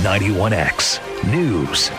91X News.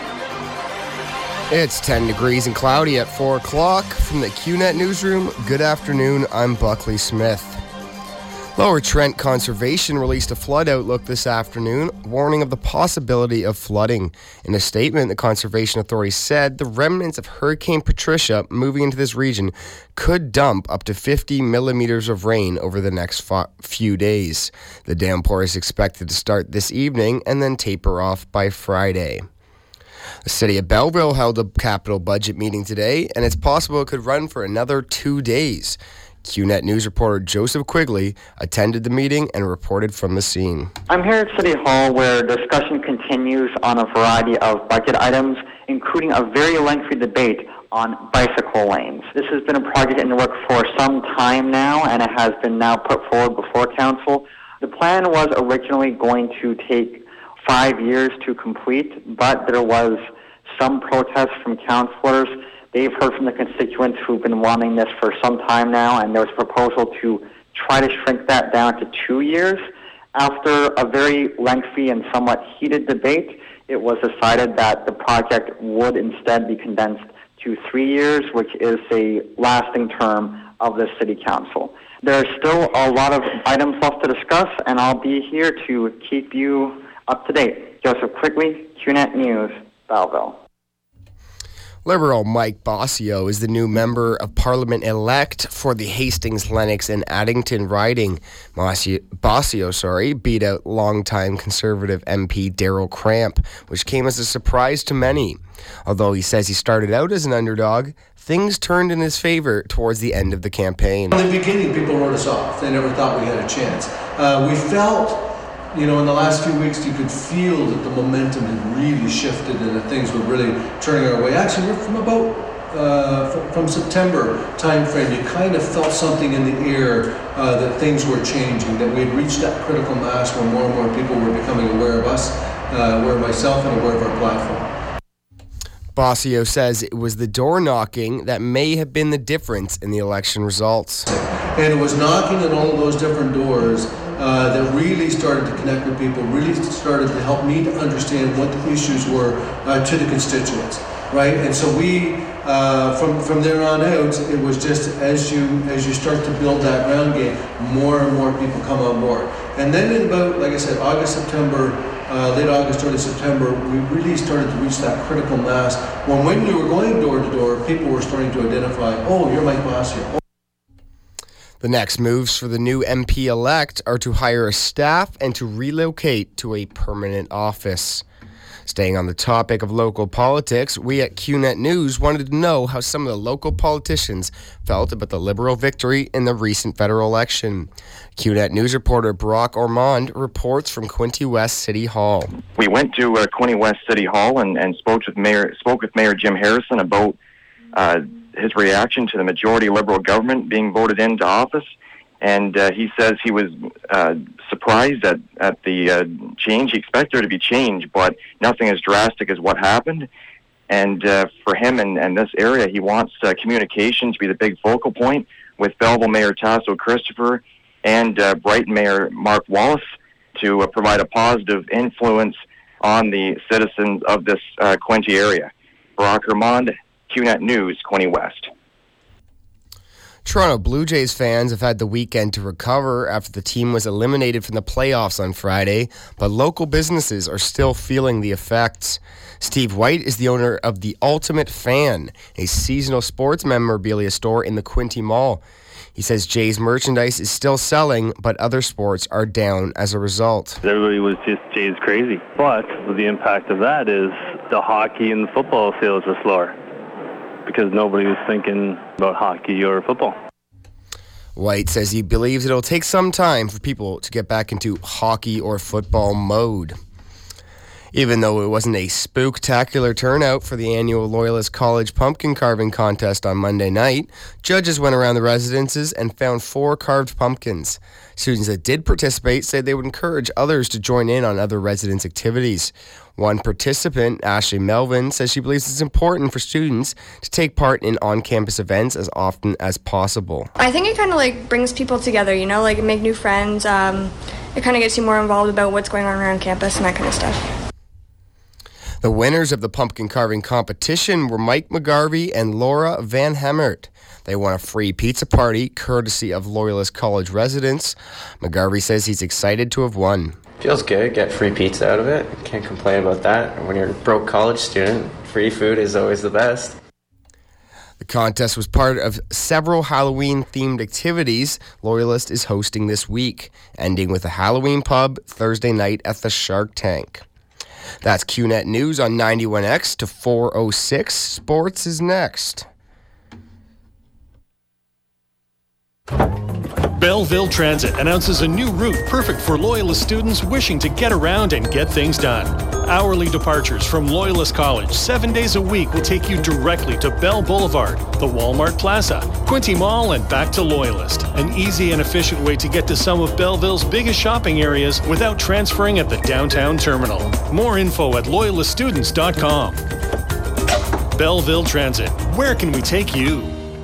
It's 10 degrees and cloudy at 4 o'clock. From the QNet Newsroom, good afternoon, I'm Buckley Smith. Lower Trent Conservation released a flood outlook this afternoon, warning of the possibility of flooding. In a statement, the Conservation Authority said the remnants of Hurricane Patricia moving into this region could dump up to 50 millimeters of rain over the next few days. The downpour is expected to start this evening and then taper off by Friday. The city of Belleville held a capital budget meeting today, and it's possible it could run for another 2 days. QNet News reporter Joseph Quigley attended the meeting and reported from the scene. I'm here at City Hall where discussion continues on a variety of budget items, including a very lengthy debate on bicycle lanes. This has been a project in the works for some time now, and it has been now put forward before council. The plan was originally going to take 5 years to complete, but there was some protest from councillors. They've heard from the constituents who've been wanting this for some time now, and there was a proposal to try to shrink that down to 2 years. After a very lengthy and somewhat heated debate, it was decided that the project would instead be condensed to 3 years, which is a lasting term of the City Council. There's still a lot of items left to discuss, and I'll be here to keep you up to date. Joseph Quigley, QNet News, Belleville. Liberal Mike Bossio is the new Member of Parliament-elect for the Hastings, Lennox and Addington riding. Bossio beat out longtime Conservative MP Daryl Cramp, which came as a surprise to many. Although he says he started out as an underdog, things turned in his favor towards the end of the campaign. In the beginning, people wrote us off. They never thought we had a chance. We felt, in the last few weeks, you could feel that the momentum had really shifted and that things were really turning our way. Actually, from September time frame, you kind of felt something in the air that things were changing, that we had reached that critical mass where more and more people were becoming aware of us, aware of myself, and aware of our platform. Bossio says it was the door knocking that may have been the difference in the election results. And it was knocking on all of those different doors that really started to connect with people, really started to help me to understand what the issues were to the constituents, right? And so we, from there on out, it was just as you start to build that ground game, more and more people come on board. And then in about, like I said, August, September, late August, early September, we really started to reach that critical mass when we were going door to door, people were starting to identify, oh, you're Mike Bossio. The next moves for the new MP-elect are to hire a staff and to relocate to a permanent office. Staying on the topic of local politics, we at QNet News wanted to know how some of the local politicians felt about the Liberal victory in the recent federal election. QNet News reporter Brock Ormond reports from Quinte West City Hall. We went to Quinte West City Hall and spoke with Mayor Jim Harrison about his reaction to the majority Liberal government being voted into office, and he says he was surprised at the change. He expected there to be change, but nothing as drastic as what happened. And for him and this area, he wants communication to be the big focal point with Belleville Mayor Tasso Christopher and Brighton Mayor Mark Wallace to provide a positive influence on the citizens of this Quinte area. Brock Ormond, QNet News, Quinte West. Toronto Blue Jays fans have had the weekend to recover after the team was eliminated from the playoffs on Friday, but local businesses are still feeling the effects. Steve White is the owner of The Ultimate Fan, a seasonal sports memorabilia store in the Quinte Mall. He says Jays merchandise is still selling, but other sports are down as a result. Everybody was just Jays crazy, but the impact of that is the hockey and football sales are slower, because nobody was thinking about hockey or football. White says he believes it'll take some time for people to get back into hockey or football mode. Even though it wasn't a spooktacular turnout for the annual Loyalist College Pumpkin Carving Contest on Monday night, judges went around the residences and found 4 carved pumpkins. Students that did participate said they would encourage others to join in on other residents' activities. One participant, Ashley Melvin, says she believes it's important for students to take part in on-campus events as often as possible. I think it kind of brings people together, make new friends. It kind of gets you more involved about what's going on around campus and that kind of stuff. The winners of the pumpkin carving competition were Mike McGarvey and Laura Van Hemert. They won a free pizza party courtesy of Loyalist College residents. McGarvey says he's excited to have won. Feels good, get free pizza out of it. Can't complain about that. When you're a broke college student, free food is always the best. The contest was part of several Halloween-themed activities Loyalist is hosting this week, ending with a Halloween pub Thursday night at the Shark Tank. That's QNet News on 91X to 4:06. Sports is next. Belleville Transit announces a new route perfect for Loyalist students wishing to get around and get things done. Hourly departures from Loyalist College 7 days a week will take you directly to Bell Boulevard, the Walmart Plaza, Quinte Mall, and back to Loyalist. An easy and efficient way to get to some of Belleville's biggest shopping areas without transferring at the downtown terminal. More info at loyaliststudents.com. Belleville Transit. Where can we take you?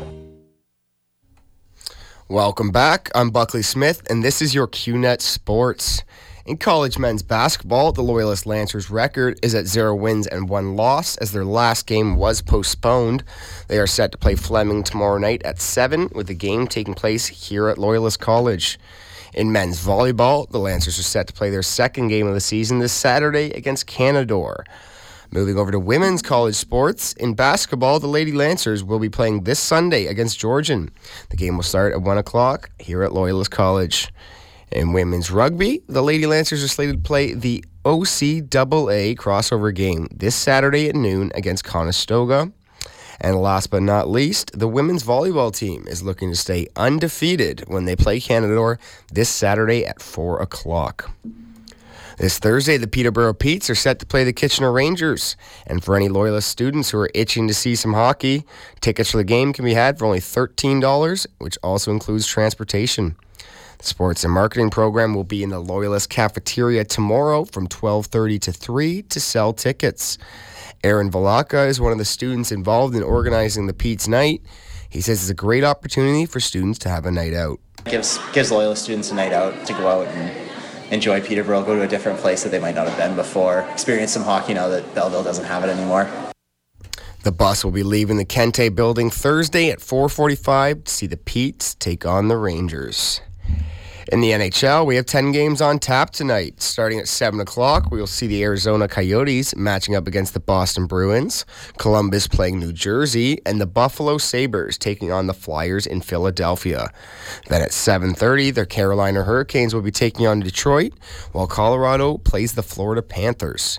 Welcome back. I'm Buckley Smith, and this is your QNet Sports. In college men's basketball, the Loyalist Lancers record is at 0 wins and 1 loss as their last game was postponed. They are set to play Fleming tomorrow night at 7, with the game taking place here at Loyalist College. In men's volleyball, the Lancers are set to play their second game of the season this Saturday against Canadore. Moving over to women's college sports, in basketball, the Lady Lancers will be playing this Sunday against Georgian. The game will start at 1 o'clock here at Loyalist College. In women's rugby, the Lady Lancers are slated to play the OCAA crossover game this Saturday at noon against Conestoga. And last but not least, the women's volleyball team is looking to stay undefeated when they play Canadore this Saturday at 4 o'clock. This Thursday, the Peterborough Petes are set to play the Kitchener Rangers. And for any Loyalist students who are itching to see some hockey, tickets for the game can be had for only $13, which also includes transportation. The sports and marketing program will be in the Loyalist cafeteria tomorrow from 12:30 to 3 to sell tickets. Aaron Valaka is one of the students involved in organizing the Pete's Night. He says it's a great opportunity for students to have a night out. Gives Loyalist students a night out to go out and enjoy Peterborough, go to a different place that they might not have been before, experience some hockey now that Belleville doesn't have it anymore. The bus will be leaving the Kente building Thursday at 4:45 to see the Petes take on the Rangers. In the NHL, we have 10 games on tap tonight. Starting at 7 o'clock, we will see the Arizona Coyotes matching up against the Boston Bruins, Columbus playing New Jersey, and the Buffalo Sabres taking on the Flyers in Philadelphia. Then at 7:30, the Carolina Hurricanes will be taking on Detroit, while Colorado plays the Florida Panthers.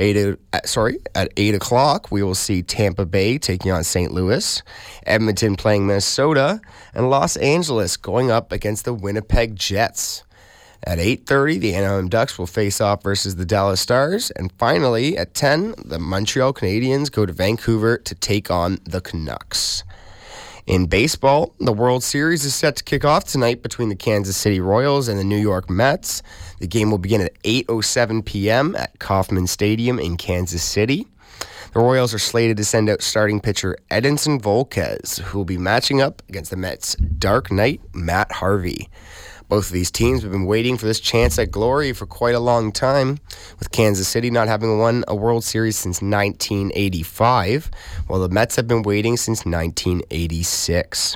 At 8 o'clock, we will see Tampa Bay taking on St. Louis, Edmonton playing Minnesota, and Los Angeles going up against the Winnipeg Jets. At 8:30, the Anaheim Ducks will face off versus the Dallas Stars. And finally, at 10, the Montreal Canadiens go to Vancouver to take on the Canucks. In baseball, the World Series is set to kick off tonight between the Kansas City Royals and the New York Mets. The game will begin at 8:07 p.m. at Kauffman Stadium in Kansas City. The Royals are slated to send out starting pitcher Edinson Volquez, who will be matching up against the Mets' Dark Knight, Matt Harvey. Both of these teams have been waiting for this chance at glory for quite a long time, with Kansas City not having won a World Series since 1985, while the Mets have been waiting since 1986.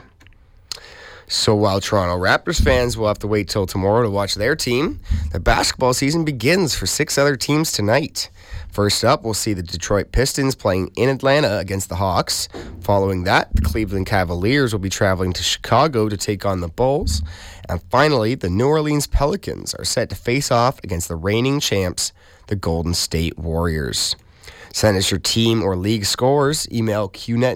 So while Toronto Raptors fans will have to wait till tomorrow to watch their team, the basketball season begins for 6 other teams tonight. First up, we'll see the Detroit Pistons playing in Atlanta against the Hawks. Following that, the Cleveland Cavaliers will be traveling to Chicago to take on the Bulls. And finally, the New Orleans Pelicans are set to face off against the reigning champs, the Golden State Warriors. Send us your team or league scores. Email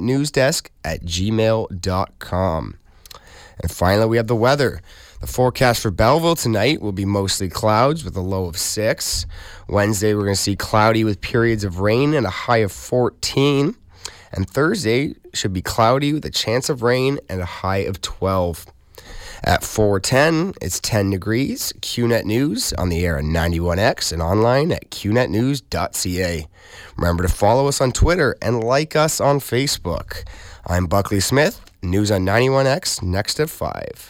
qnetnewsdesk@gmail.com. And finally, we have the weather. The forecast for Belleville tonight will be mostly clouds with a low of 6. Wednesday, we're going to see cloudy with periods of rain and a high of 14. And Thursday should be cloudy with a chance of rain and a high of 12. At 4:10, it's 10 degrees. QNet News on the air at 91X and online at qnetnews.ca. Remember to follow us on Twitter and like us on Facebook. I'm Buckley Smith. News on 91X next at 5.